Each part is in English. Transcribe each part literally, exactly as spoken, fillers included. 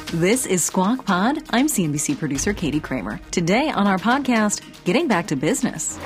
This is Squawk Pod. I'm C N B C producer Katie Kramer. Today on our podcast, getting back to business.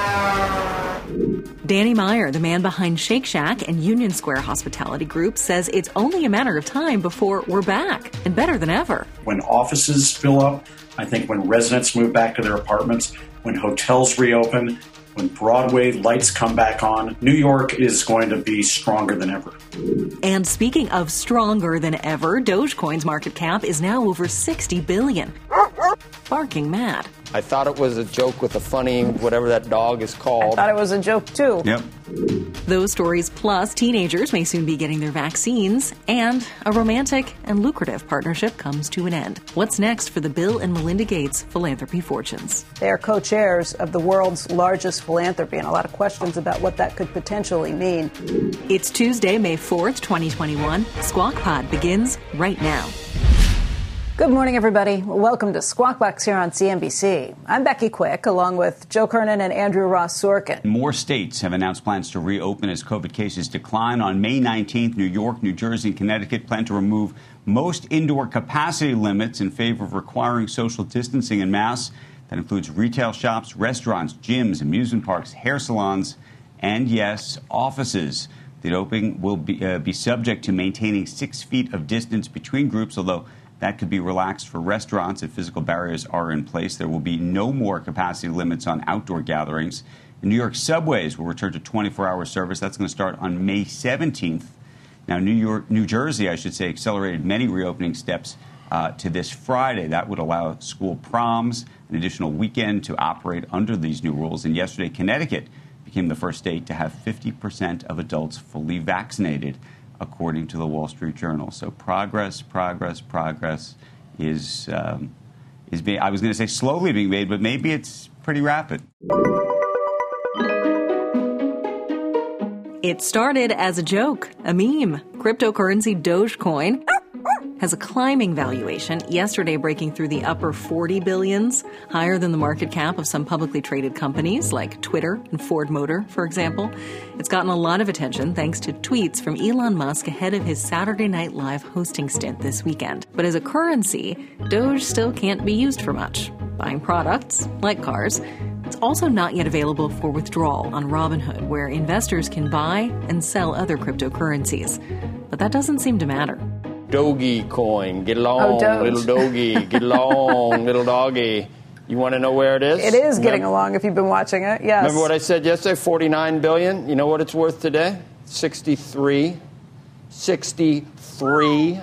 Danny Meyer, the man behind Shake Shack and Union Square Hospitality Group, says it's only a matter of time before we're back and better than ever. When offices fill up, I think when residents move back to their apartments, when hotels reopen, when Broadway lights come back on, New York is going to be stronger than ever. And speaking of stronger than ever, Dogecoin's market cap is now over sixty billion dollars. Barking mad. I thought it was a joke with a funny, whatever that dog is called. I thought it was a joke, too. Yep. Those stories plus teenagers may soon be getting their vaccines, and a romantic and lucrative partnership comes to an end. What's next for the Bill and Melinda Gates philanthropy fortunes? They are co-chairs of the world's largest philanthropy, and a lot of questions about what that could potentially mean. It's Tuesday, May fourth, twenty twenty-one. Squawk Pod begins right now. Good morning, everybody. Welcome to Squawk Box here on C N B C. I'm Becky Quick, along with Joe Kernan and Andrew Ross Sorkin. More states have announced plans to reopen as COVID cases decline. On May nineteenth, New York, New Jersey, and Connecticut plan to remove most indoor capacity limits in favor of requiring social distancing and masks. That includes retail shops, restaurants, gyms, amusement parks, hair salons, and, yes, offices. The opening will be, uh, be subject to maintaining six feet of distance between groups, although that could be relaxed for restaurants if physical barriers are in place. There will be no more capacity limits on outdoor gatherings. In New York, subways will return to twenty-four hour service. That's going to start on May seventeenth. Now, New York, New Jersey, I should say, accelerated many reopening steps uh, to this Friday. That would allow school proms, an additional weekend to operate under these new rules. And yesterday, Connecticut became the first state to have fifty percent of adults fully vaccinated, according to the Wall Street Journal. So progress, progress, progress is, um, is being, I was going to say slowly being made, but maybe it's pretty rapid. It started as a joke, a meme. Cryptocurrency Dogecoin has a climbing valuation, yesterday breaking through the upper forty billions, higher than the market cap of some publicly traded companies like Twitter and Ford Motor, for example. It's gotten a lot of attention thanks to tweets from Elon Musk ahead of his Saturday Night Live hosting stint this weekend. But as a currency, Doge still can't be used for much. Buying products, like cars, it's also not yet available for withdrawal on Robinhood, where investors can buy and sell other cryptocurrencies. But that doesn't seem to matter. Doggy coin, get along, oh, little doggy, get along, little doggy. You want to know where it is? It is getting remember, along if you've been watching it, yes. Remember what I said yesterday, forty-nine billion dollars? You know what it's worth today? sixty-three. sixty-three.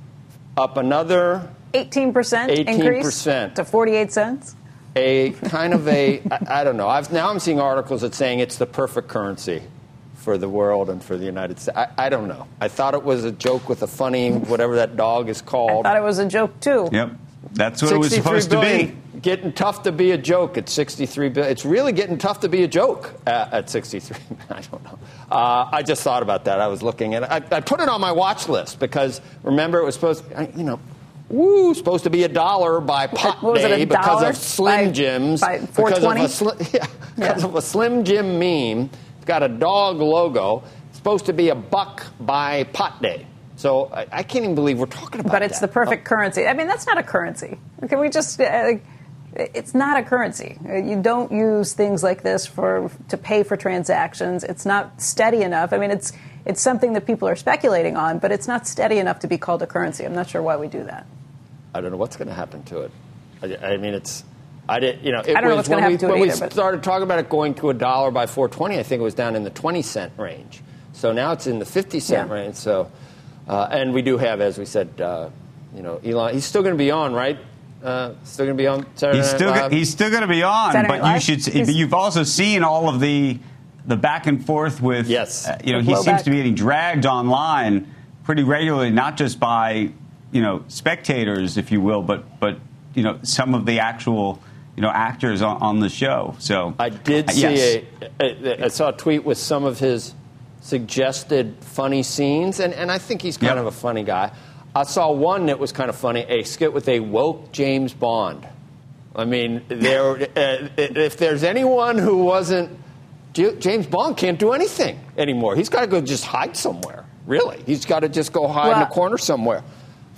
Up another eighteen percent eighteen percent. Increase to forty-eight cents. A kind of a, I, I don't know. I've, now I'm seeing articles that saying it's the perfect currency for the world and for the United States. I, I don't know. I thought it was a joke with a funny, whatever that dog is called. I thought it was a joke, too. Yep. That's what it was supposed to be. Getting tough to be a joke at sixty-three billion. It's really getting tough to be a joke at, at sixty-three. I don't know. Uh, I just thought about that. I was looking at it. I, I put it on my watch list because, remember, it was supposed to, you know, woo, supposed to be a dollar by pot what was day it, a because dollar? of Slim by, Jims. By four twenty? Because, of a, sli- yeah, because yeah. of a Slim Jim meme. It's got a dog logo. It's supposed to be a buck by pot day. So I, I can't even believe we're talking about that. But it's that. the perfect oh. currency. I mean, that's not a currency. Can we just... Uh, it's not a currency. You don't use things like this for to pay for transactions. It's not steady enough. I mean, it's it's something that people are speculating on, but it's not steady enough to be called a currency. I'm not sure why we do that. I don't know what's going to happen to it. I, I mean, it's... I did, you know, it I don't know was what's going to when, happen we, to it when either, we but... started talking about it going to a dollar by four twenty, I think it was down in the twenty cent range. So now it's in the fifty cent yeah. range. So, uh, and we do have, as we said, uh, you know, Elon. He's still going to be on, right? Uh, still going to be on Saturday he's Night still Live? Go, he's still going to be on, Saturday but Night you Live? should. He's, you've also seen all of the the back and forth with. Yes. Uh, you know, the he blowback. seems to be getting dragged online pretty regularly, not just by you know spectators, if you will, but but you know some of the actual you know actors on, on the show. So I did uh, see yes. a, a. I saw a tweet with some of his suggested funny scenes, and, and I think he's kind yep. of a funny guy. I saw one that was kind of funny, a skit with a woke James Bond. I mean, there. uh, if there's anyone who wasn't, James Bond can't do anything anymore. He's got to go just hide somewhere. Really, he's got to just go hide well, in a corner somewhere.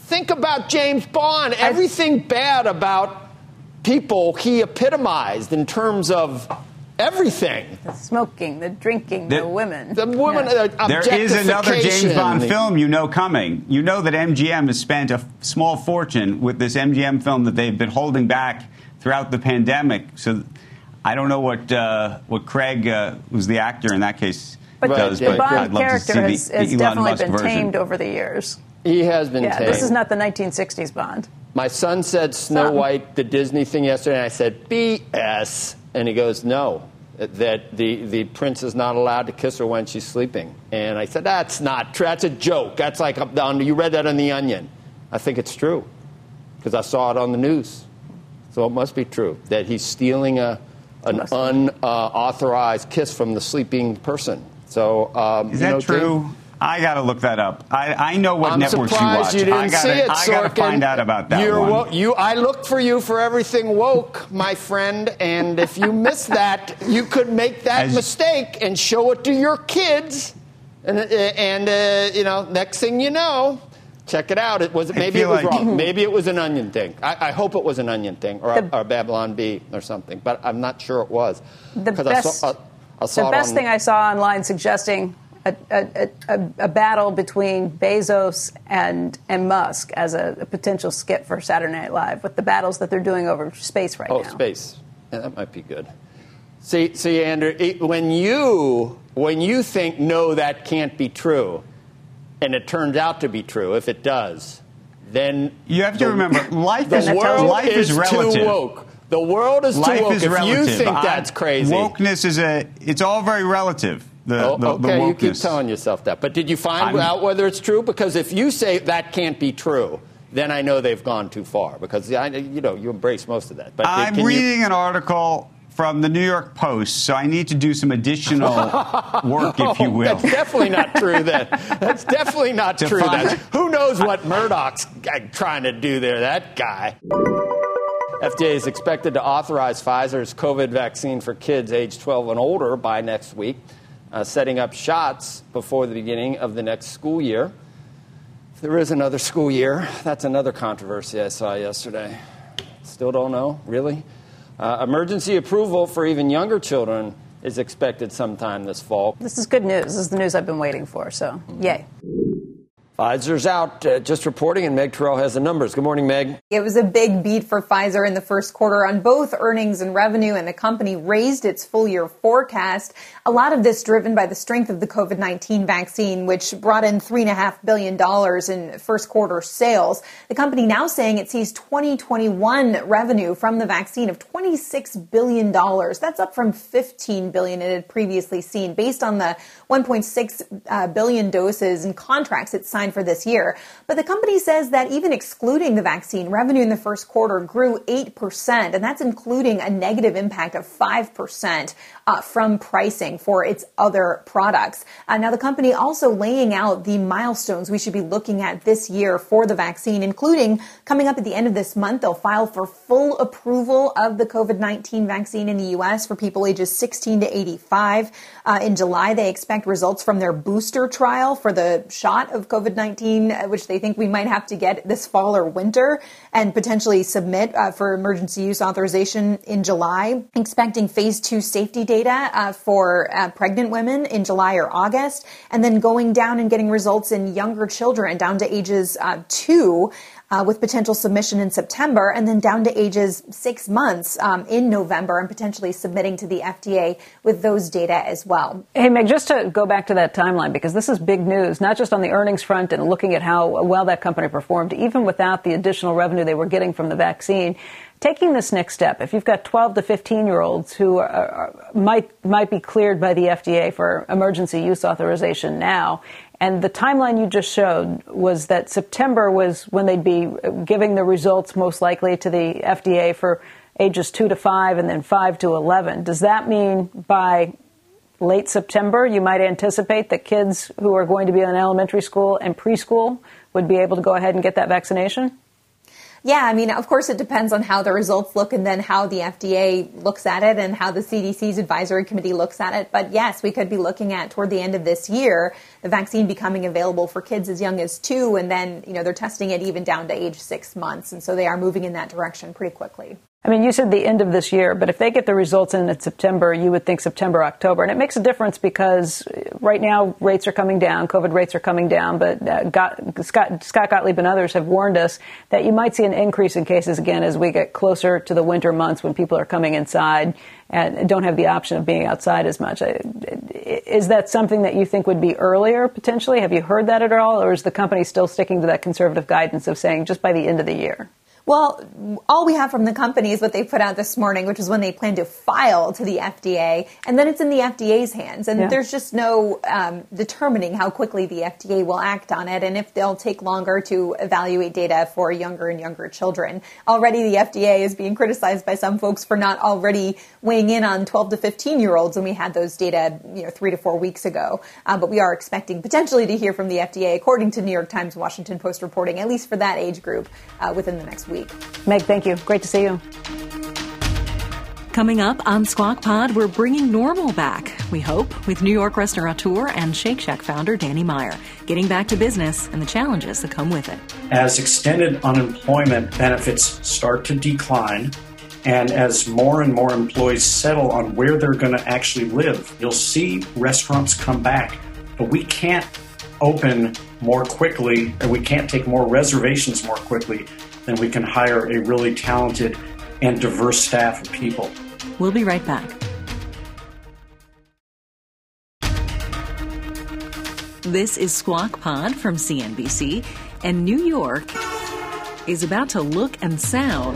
Think about James Bond. Everything bad about people he epitomized in terms of everything. The smoking, the drinking, the, the women. The women. Yeah. Uh, there is another James Bond film you know coming. You know that M G M has spent a small fortune with this M G M film that they've been holding back throughout the pandemic. So I don't know what uh, what Craig, uh, who's the actor in that case, but does. The, but the Bond I'd love character to see has, the, has the definitely Musk been version. tamed over the years. He has been yeah, tamed. This is not the nineteen sixties Bond. My son said Snow Something. White, the Disney thing yesterday, and I said, B S. And he goes, no, that the, the prince is not allowed to kiss her when she's sleeping. And I said, that's not true. That's a joke. That's like, on, you read that on The Onion. I think it's true because I saw it on the news. So it must be true that he's stealing a, an unauthorized uh, kiss from the sleeping person. So um, Is you that know, true? Dave, I got to look that up. I, I know what I'm networks you surprised watch. you didn't I gotta, see it, I got to Sorkin. find out about that You're one. Wo- you, I looked for you for everything woke, my friend, and if you miss that, you could make that As, mistake and show it to your kids, and, uh, and uh, you know, next thing you know, check it out. It was maybe it was like, wrong. Maybe it was an Onion thing. I, I hope it was an Onion thing or, The, or Babylon Bee or something, but I'm not sure it was. The best, I saw, uh, I saw the it best on, thing I saw online suggesting A, a, a, a battle between Bezos and and Musk as a, a potential skit for Saturday Night Live with the battles that they're doing over space right oh, now. Oh, space. Yeah, that might be good. See, see, Andrew, it, when you when you think no, that can't be true, and it turns out to be true, if it does, then you have to the, remember life the is world life is, is relative. too woke. The world is life too woke. Is if relative. you think I, that's crazy, wokeness is a. It's all very relative. The, oh, the, okay, the you keep telling yourself that. But did you find I'm, out whether it's true? Because if you say that can't be true, then I know they've gone too far. Because I, you know you embrace most of that. But I'm can reading you, an article from the New York Post, so I need to do some additional work, if you will. That's definitely not true. Then that's definitely not to true. Find, then who knows what Murdoch's trying to do there? That guy. F D A is expected to authorize Pfizer's COVID vaccine for kids aged twelve and older by next week, uh, setting up shots before the beginning of the next school year. If there is another school year, that's another controversy I saw yesterday. Still don't know, really? Uh, emergency approval for even younger children is expected sometime this fall. This is good news. This is the news I've been waiting for, so yay. Pfizer's out, uh, just reporting, and Meg Terrell has the numbers. Good morning, Meg. It was a big beat for Pfizer in the first quarter on both earnings and revenue, and the company raised its full-year forecast. A lot of this driven by the strength of the COVID nineteen vaccine, which brought in three point five billion dollars in first-quarter sales. The company now saying it sees twenty twenty-one revenue from the vaccine of twenty-six billion dollars. That's up from fifteen billion dollars it had previously seen, based on the one point six uh, billion doses and contracts it signed for this year. But the company says that even excluding the vaccine, revenue in the first quarter grew eight percent, and that's including a negative impact of five percent uh, from pricing for its other products. Uh, now, the company also laying out the milestones we should be looking at this year for the vaccine, including coming up at the end of this month, they'll file for full approval of the COVID nineteen vaccine in the U S for people ages sixteen to eighty-five. Uh, in July, they expect results from their booster trial for the shot of COVID nineteen, which they think we might have to get this fall or winter, and potentially submit uh, for emergency use authorization in July. Expecting phase two safety data uh, for uh, pregnant women in July or August, and then going down and getting results in younger children down to ages uh, two. Uh, with potential submission in September, and then down to ages six months um, in November, and potentially submitting to the F D A with those data as well. Hey, Meg, just to go back to that timeline, because this is big news, not just on the earnings front and looking at how well that company performed, even without the additional revenue they were getting from the vaccine. Taking this next step, if you've got twelve to fifteen-year-olds who are, are, might might be cleared by the F D A for emergency use authorization now, and the timeline you just showed was that September was when they'd be giving the results most likely to the F D A for ages two to five and then five to eleven. Does that mean by late September you might anticipate that kids who are going to be in elementary school and preschool would be able to go ahead and get that vaccination? Yeah, I mean, of course, it depends on how the results look and then how the F D A looks at it and how the C D C's advisory committee looks at it. But yes, we could be looking at toward the end of this year, the vaccine becoming available for kids as young as two. And then, you know, they're testing it even down to age six months. And so they are moving in that direction pretty quickly. I mean, you said the end of this year, but if they get the results in, in September, you would think September, October. And it makes a difference because right now rates are coming down, COVID rates are coming down, but uh, got, Scott, Scott Gottlieb and others have warned us that you might see an increase in cases again as we get closer to the winter months when people are coming inside and don't have the option of being outside as much. Is that something that you think would be earlier potentially? Have you heard that at all? Or is the company still sticking to that conservative guidance of saying just by the end of the year? Well, all we have from the company is what they put out this morning, which is when they plan to file to the F D A, and then it's in the F D A's hands. And yeah. there's just no um, determining how quickly the F D A will act on it and if they'll take longer to evaluate data for younger and younger children. Already the F D A is being criticized by some folks for not already weighing in on twelve to fifteen-year-olds when we had those data, you know, three to four weeks ago. Um, but we are expecting potentially to hear from the F D A, according to New York Times, Washington Post reporting, at least for that age group, uh, within the next week. week. Meg, thank you. Great to see you. Coming up on Squawk Pod, we're bringing normal back, we hope, with New York restaurateur and Shake Shack founder Danny Meyer, getting back to business and the challenges that come with it. As extended unemployment benefits start to decline, and as more and more employees settle on where they're going to actually live, you'll see restaurants come back. But we can't open more quickly, and we can't take more reservations more quickly than we can hire a really talented and diverse staff of people. We'll be right back. This is Squawk Pod from C N B C, and New York is about to look and sound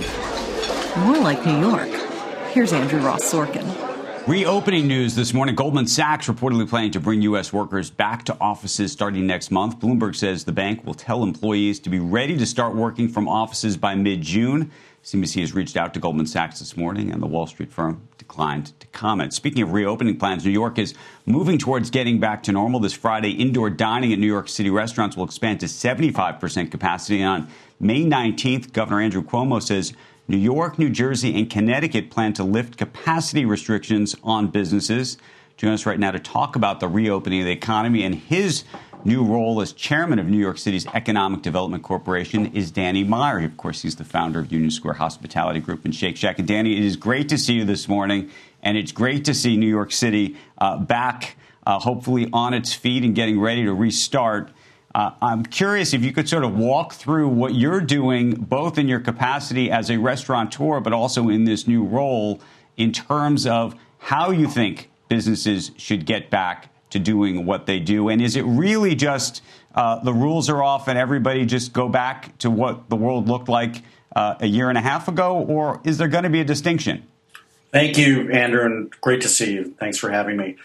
more like New York. Here's Andrew Ross Sorkin. Reopening news this morning. Goldman Sachs reportedly planning to bring U S workers back to offices starting next month. Bloomberg says the bank will tell employees to be ready to start working from offices by mid-June. C N B C has reached out to Goldman Sachs this morning, and the Wall Street firm declined to comment. Speaking of reopening plans, New York is moving towards getting back to normal. This Friday, indoor dining at New York City restaurants will expand to seventy-five percent capacity. And on May nineteenth, Governor Andrew Cuomo says New York, New Jersey, and Connecticut plan to lift capacity restrictions on businesses. Joining us right now to talk about the reopening of the economy and his new role as chairman of New York City's Economic Development Corporation is Danny Meyer. Of course, he's the founder of Union Square Hospitality Group and Shake Shack. And Danny, it is great to see you this morning, and it's great to see New York City uh, back, uh, hopefully on its feet and getting ready to restart. Uh, I'm curious if you could sort of walk through what you're doing, both in your capacity as a restaurateur, but also in this new role, in terms of how you think businesses should get back to doing what they do. And is it really just uh, the rules are off and everybody just go back to what the world looked like uh, a year and a half ago? Or is there going to be a distinction? Thank you, Andrew, and great to see you. Thanks for having me.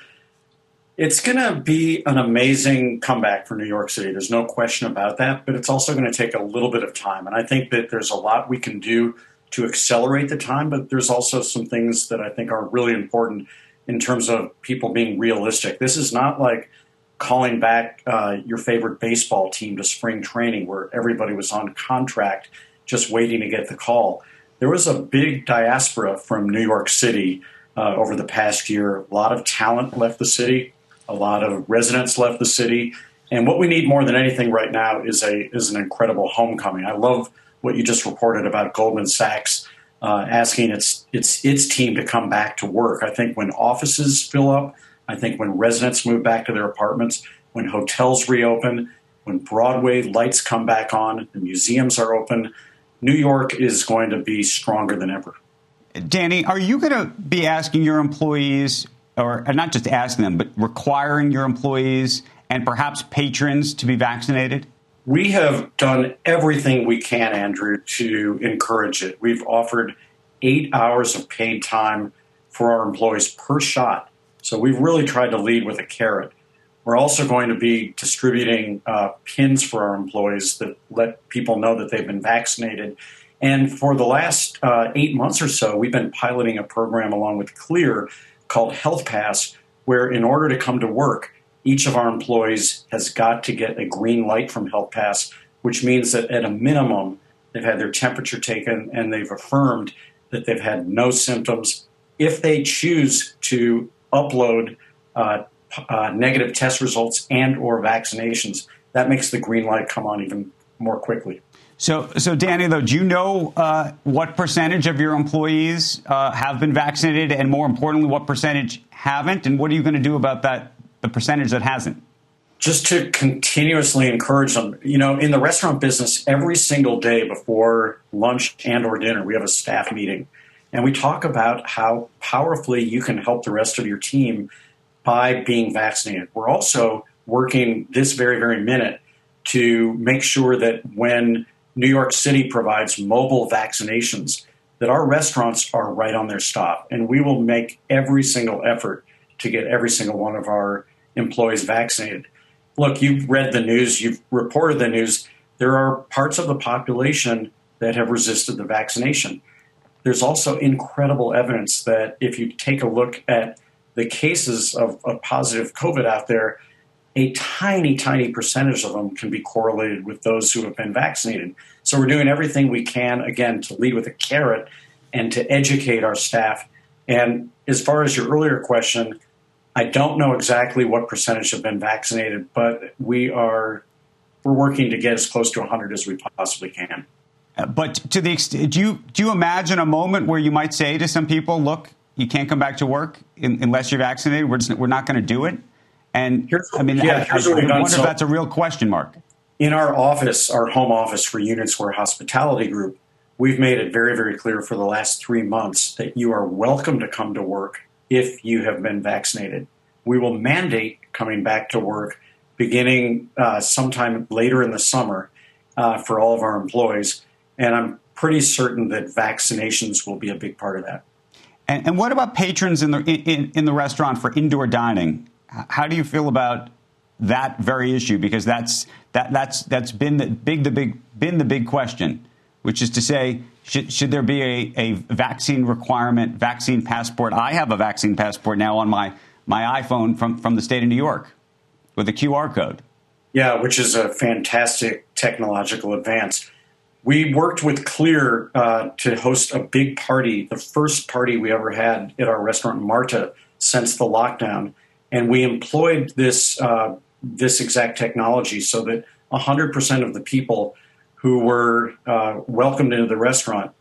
It's going to be an amazing comeback for New York City. There's no question about that, but it's also going to take a little bit of time. And I think that there's a lot we can do to accelerate the time, but there's also some things that I think are really important in terms of people being realistic. This is not like calling back uh, your favorite baseball team to spring training where everybody was on contract just waiting to get the call. There was a big diaspora from New York City uh, over the past year. A lot of talent left the city. A lot of residents left the city. And what we need more than anything right now is a is an incredible homecoming. I love what you just reported about Goldman Sachs uh, asking its, its, its team to come back to work. I think when offices fill up, I think when residents move back to their apartments, when hotels reopen, when Broadway lights come back on, the museums are open, New York is going to be stronger than ever. Danny, are you going to be asking your employees, or not just asking them, but requiring your employees and perhaps patrons to be vaccinated? We have done everything we can, Andrew, to encourage it. We've offered eight hours of paid time for our employees per shot. So we've really tried to lead with a carrot. We're also going to be distributing uh, pins for our employees that let people know that they've been vaccinated. And for the last uh, eight months or so, we've been piloting a program along with Clear called Health Pass, where in order to come to work, each of our employees has got to get a green light from Health Pass, which means that at a minimum, they've had their temperature taken, and they've affirmed that they've had no symptoms. If they choose to upload uh, uh, negative test results and or vaccinations, that makes the green light come on even more quickly. So, so Danny, though, do you know uh, what percentage of your employees uh, have been vaccinated, and more importantly, what percentage haven't? And what are you going to do about that, the percentage that hasn't? Just to continuously encourage them. You know, in the restaurant business, every single day before lunch and or dinner, we have a staff meeting. And we talk about how powerfully you can help the rest of your team by being vaccinated. We're also working this very, very minute to make sure that when New York City provides mobile vaccinations, that our restaurants are right on their stop. And we will make every single effort to get every single one of our employees vaccinated. Look, you've read the news, you've reported the news. There are parts of the population that have resisted the vaccination. There's also incredible evidence that if you take a look at the cases of, of positive COVID out there, a tiny, tiny percentage of them can be correlated with those who have been vaccinated. So we're doing everything we can, again, to lead with a carrot and to educate our staff. And as far as your earlier question, I don't know exactly what percentage have been vaccinated, but we are we're working to get as close to one hundred as we possibly can. But to the extent, do you do you imagine a moment where you might say to some people, "Look, you can't come back to work in, unless you're vaccinated. We're just, we're not going to do it." And here's, I mean, yeah, I, I, I wonder so, if that's a real question mark. In our office, our home office for Union Square Hospitality Group, we've made it very, very clear for the last three months that you are welcome to come to work if you have been vaccinated. We will mandate coming back to work beginning uh, sometime later in the summer uh, for all of our employees. And I'm pretty certain that vaccinations will be a big part of that. And, and what about patrons in the in, in the restaurant for indoor dining? How do you feel about that very issue? Because that's that that's that's been the big the big been the big question, which is to say, should should there be a, a vaccine requirement, vaccine passport? I have a vaccine passport now on my my iPhone from, from the state of New York with a Q R code. Yeah, which is a fantastic technological advance. We worked with Clear uh, to host a big party, the first party we ever had at our restaurant Marta since the lockdown. And we employed this uh, this exact technology so that one hundred percent of the people who were uh, welcomed into the restaurant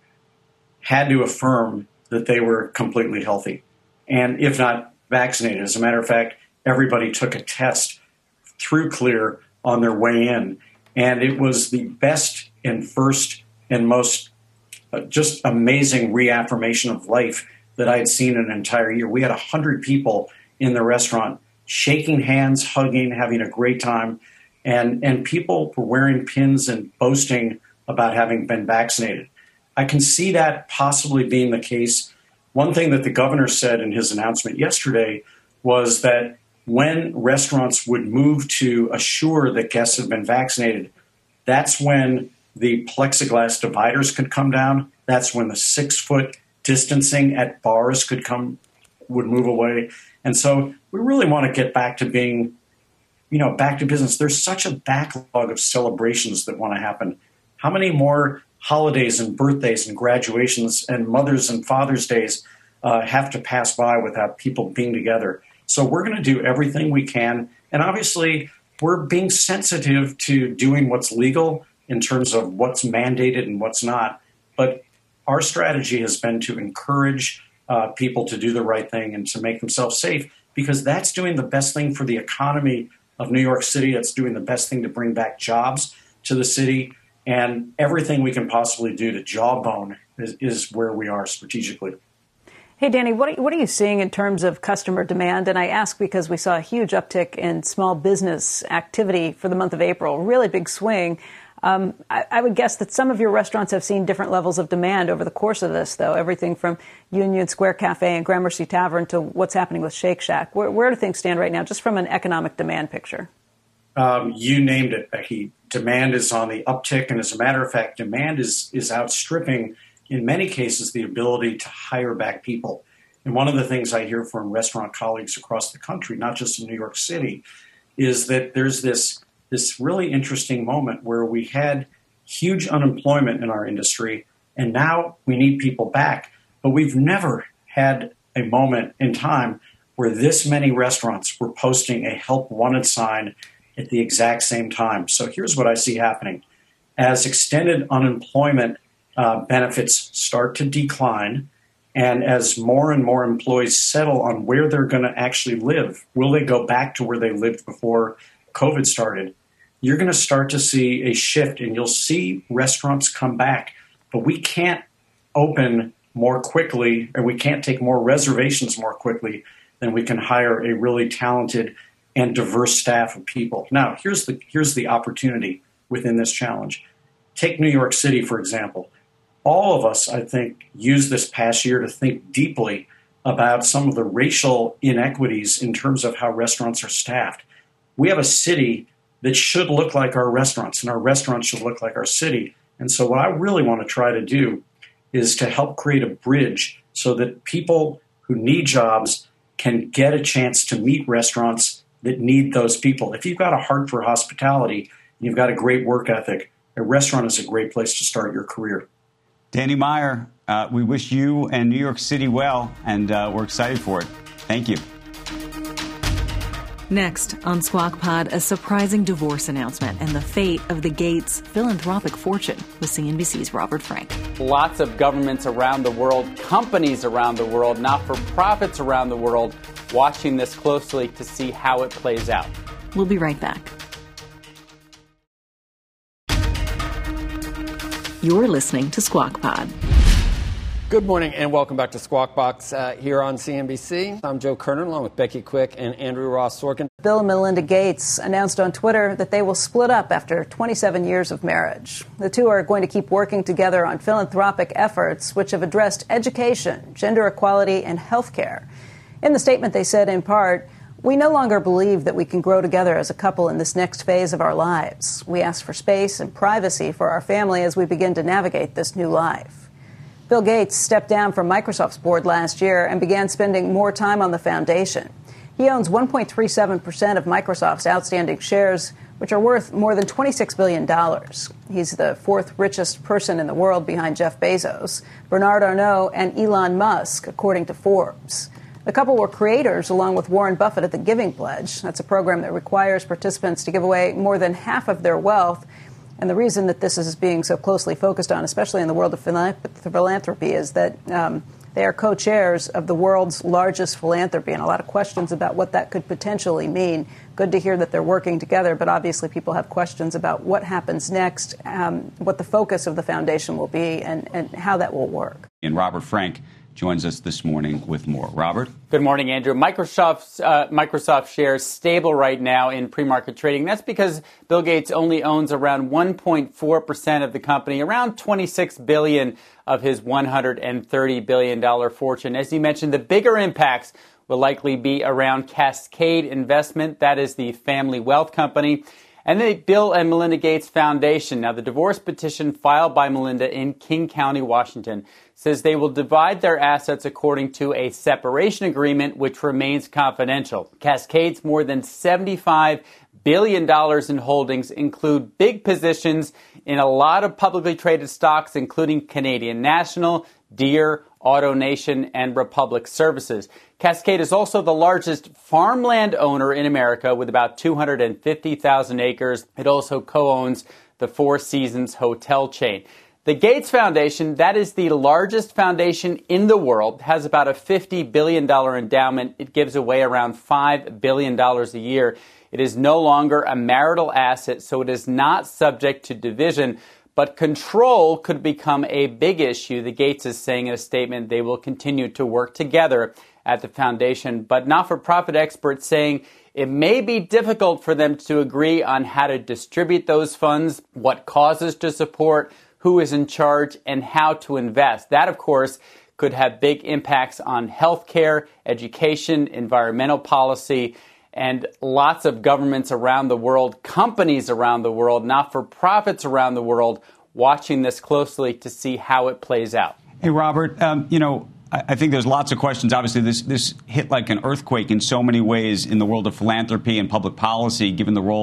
had to affirm that they were completely healthy, and if not vaccinated. As a matter of fact, everybody took a test through Clear on their way in, and it was the best and first and most uh, just amazing reaffirmation of life that I had seen in an entire year. We had one hundred people in the restaurant, shaking hands, hugging, having a great time. And, and people were wearing pins and boasting about having been vaccinated. I can see that possibly being the case. One thing that the governor said in his announcement yesterday was that when restaurants would move to assure that guests have been vaccinated, that's when the plexiglass dividers could come down. That's when the six-foot distancing at bars could come, would move away. And so we really want to get back to being, you know, back to business. There's such a backlog of celebrations that want to happen. How many more holidays and birthdays and graduations and Mother's and Father's Days uh, have to pass by without people being together? So we're going to do everything we can. And obviously, we're being sensitive to doing what's legal in terms of what's mandated and what's not. But our strategy has been to encourage Uh, people to do the right thing and to make themselves safe, because that's doing the best thing for the economy of New York City. That's doing the best thing to bring back jobs to the city, and everything we can possibly do to jawbone is, is where we are strategically. Hey, Danny, what are, what are you seeing in terms of customer demand? And I ask because we saw a huge uptick in small business activity for the month of April, really big swing. Um, I, I would guess that some of your restaurants have seen different levels of demand over the course of this, though, everything from Union Square Cafe and Gramercy Tavern to what's happening with Shake Shack. Where, where do things stand right now, just from an economic demand picture? Um, you named it, Becky. Demand is on the uptick, and as a matter of fact, demand is, is outstripping, in many cases, the ability to hire back people. And one of the things I hear from restaurant colleagues across the country, not just in New York City, is that there's this this really interesting moment where we had huge unemployment in our industry, and now we need people back. But we've never had a moment in time where this many restaurants were posting a help wanted sign at the exact same time. So here's what I see happening. As extended unemployment uh, benefits start to decline, and as more and more employees settle on where they're going to actually live, will they go back to where they lived before COVID started? You're going to start to see a shift, and you'll see restaurants come back. But we can't open more quickly, and we can't take more reservations more quickly than we can hire a really talented and diverse staff of people. Now, here's the here's the opportunity within this challenge. Take New York City, for example. All of us, I think, used this past year to think deeply about some of the racial inequities in terms of how restaurants are staffed. We have a city that should look like our restaurants, and our restaurants should look like our city. And so what I really want to try to do is to help create a bridge so that people who need jobs can get a chance to meet restaurants that need those people. If you've got a heart for hospitality, and you've got a great work ethic, a restaurant is a great place to start your career. Danny Meyer, uh, we wish you and New York City well, and uh, we're excited for it. Thank you. Next on Squawk Pod, a surprising divorce announcement and the fate of the Gates philanthropic fortune with C N B C's Robert Frank. Lots of governments around the world, companies around the world, not-for-profits around the world watching this closely to see how it plays out. We'll be right back. You're listening to Squawk Pod. Good morning and welcome back to Squawk Box uh, here on C N B C. I'm Joe Kernan along with Becky Quick and Andrew Ross Sorkin. Bill and Melinda Gates announced on Twitter that they will split up after twenty-seven years of marriage. The two are going to keep working together on philanthropic efforts which have addressed education, gender equality, and health care. In the statement, they said in part, "We no longer believe that we can grow together as a couple in this next phase of our lives. We ask for space and privacy for our family as we begin to navigate this new life." Bill Gates stepped down from Microsoft's board last year and began spending more time on the foundation. He owns one point three seven percent of Microsoft's outstanding shares, which are worth more than twenty-six billion dollars. He's the fourth richest person in the world behind Jeff Bezos, Bernard Arnault, and Elon Musk, according to Forbes. The couple were creators, along with Warren Buffett, at the Giving Pledge. That's a program that requires participants to give away more than half of their wealth. And the reason that this is being so closely focused on, especially in the world of philanthropy, is that um, they are co-chairs of the world's largest philanthropy, and a lot of questions about what that could potentially mean. Good to hear that they're working together, but obviously people have questions about what happens next, um, what the focus of the foundation will be, and, and how that will work. And Robert Frank joins us this morning with more. Robert? Good morning, Andrew. Microsoft's uh, Microsoft shares stable right now in pre-market trading. That's because Bill Gates only owns around one point four percent of the company, around twenty-six billion dollars of his one hundred thirty billion dollars fortune. As you mentioned, the bigger impacts will likely be around Cascade Investment. That is the family wealth company. And the Bill and Melinda Gates Foundation. Now, the divorce petition filed by Melinda in King County, Washington, says they will divide their assets according to a separation agreement, which remains confidential. Cascade's more than seventy-five billion dollars in holdings include big positions in a lot of publicly traded stocks, including Canadian National, Deere, AutoNation, and Republic Services. Cascade is also the largest farmland owner in America with about two hundred fifty thousand acres. It also co-owns the Four Seasons hotel chain. The Gates Foundation, that is the largest foundation in the world, has about a fifty billion dollars endowment. It gives away around five billion dollars a year. It is no longer a marital asset, so it is not subject to division. But control could become a big issue. The Gates is saying in a statement they will continue to work together at the foundation, but not-for-profit experts saying it may be difficult for them to agree on how to distribute those funds, what causes to support, who is in charge, and how to invest. That, of course, could have big impacts on healthcare, education, environmental policy, and lots of governments around the world, companies around the world, not-for-profits around the world, watching this closely to see how it plays out. Hey, Robert, um, you know, I, I think there's lots of questions. Obviously, this, this hit like an earthquake in so many ways in the world of philanthropy and public policy, given the role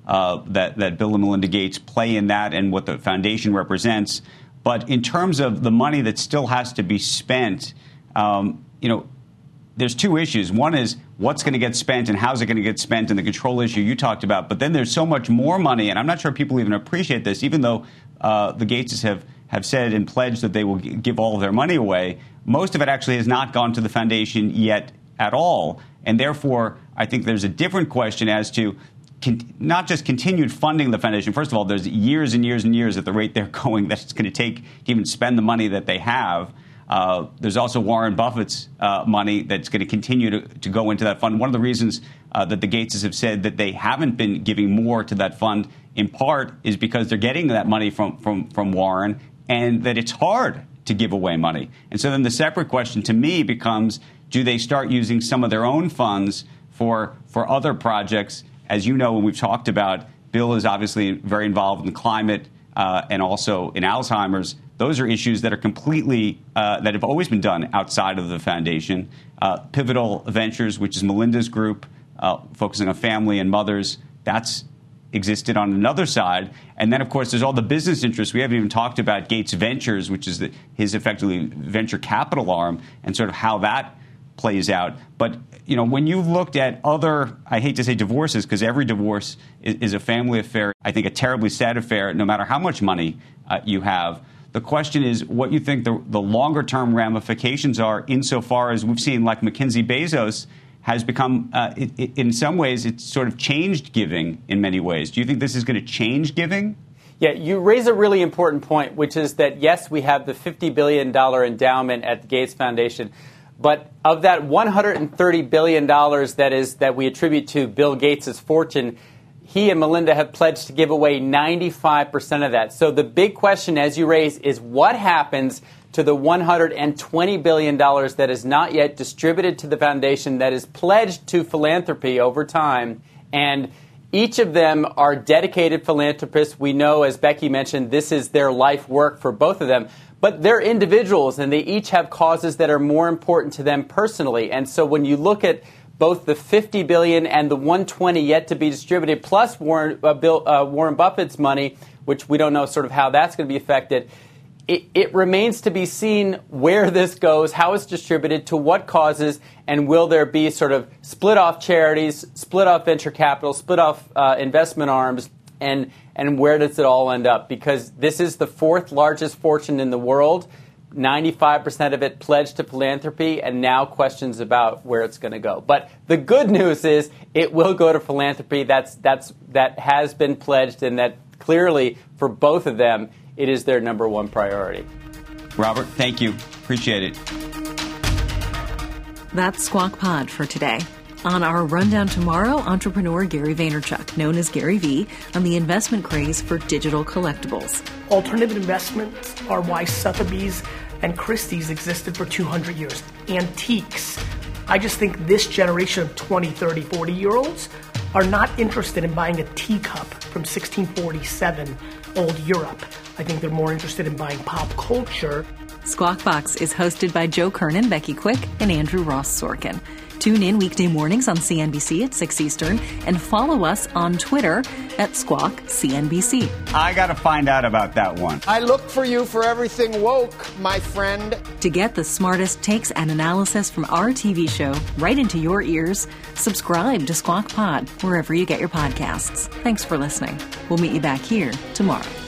uh, that, that Bill and Melinda Gates play in that and what the foundation represents. But in terms of the money that still has to be spent, um, you know, there's two issues. One is what's going to get spent and how's it going to get spent, and the control issue you talked about. But then there's so much more money, and I'm not sure people even appreciate this, even though uh, the Gateses have, have said and pledged that they will g- give all of their money away. Most of it actually has not gone to the foundation yet at all. And therefore, I think there's a different question as to con- not just continued funding the foundation. First of all, there's years and years and years at the rate they're going that it's going to take to even spend the money that they have. Uh, there's also Warren Buffett's uh, money that's going to continue to, to go into that fund. One of the reasons uh, that the Gateses have said that they haven't been giving more to that fund, in part, is because they're getting that money from, from, from Warren, and that it's hard to give away money. And so then the separate question to me becomes, do they start using some of their own funds for, for other projects? As you know, when we've talked about, Bill is obviously very involved in climate uh, and also in Alzheimer's. Those are issues that are completely, uh, that have always been done outside of the foundation. Uh, Pivotal Ventures, which is Melinda's group, uh, focusing on family and mothers, that's existed on another side. And then, of course, there's all the business interests. We haven't even talked about Gates Ventures, which is the, his effectively venture capital arm, and sort of how that plays out. But, you know, when you've looked at other, I hate to say divorces, because every divorce is, is a family affair, I think a terribly sad affair, no matter how much money uh, you have. The question is what you think the, the longer-term ramifications are, insofar as we've seen, like Mackenzie Bezos has become, uh, it, it, in some ways, it's sort of changed giving in many ways. Do you think this is going to change giving? Yeah, you raise a really important point, which is that, yes, we have the fifty billion dollars endowment at the Gates Foundation, but of that one hundred thirty billion dollars that is that we attribute to Bill Gates' fortune, he and Melinda have pledged to give away ninety-five percent of that. So the big question, as you raise, is what happens to the one hundred twenty billion dollars that is not yet distributed to the foundation, that is pledged to philanthropy over time? And each of them are dedicated philanthropists. We know, as Becky mentioned, this is their life work for both of them. But they're individuals, and they each have causes that are more important to them personally. And so when you look at both the fifty billion dollars and the one hundred twenty yet to be distributed, plus Warren, uh, Bill, uh, Warren Buffett's money, which we don't know sort of how that's going to be affected, it, it remains to be seen where this goes, how it's distributed, to what causes, and will there be sort of split-off charities, split-off venture capital, split-off uh, investment arms, and, and where does it all end up? Because this is the fourth largest fortune in the world. ninety-five percent of it pledged to philanthropy, and now questions about where it's going to go. But the good news is it will go to philanthropy. That's that's that has been pledged, and that clearly for both of them, it is their number one priority. Robert, thank you. Appreciate it. That's Squawk Pod for today. On our rundown tomorrow, entrepreneur Gary Vaynerchuk, known as Gary V, on the investment craze for digital collectibles. Alternative investments are why Sotheby's and Christie's existed for two hundred years. Antiques. I just think this generation of twenty, thirty, forty-year-olds are not interested in buying a teacup from sixteen forty-seven, old Europe. I think they're more interested in buying pop culture. Squawk Box is hosted by Joe Kernan, Becky Quick, and Andrew Ross Sorkin. Tune in weekday mornings on C N B C at six Eastern and follow us on Twitter at Squawk C N B C. I got to find out about that one. I look for you for everything woke, my friend. To get the smartest takes and analysis from our T V show right into your ears, subscribe to Squawk Pod wherever you get your podcasts. Thanks for listening. We'll meet you back here tomorrow.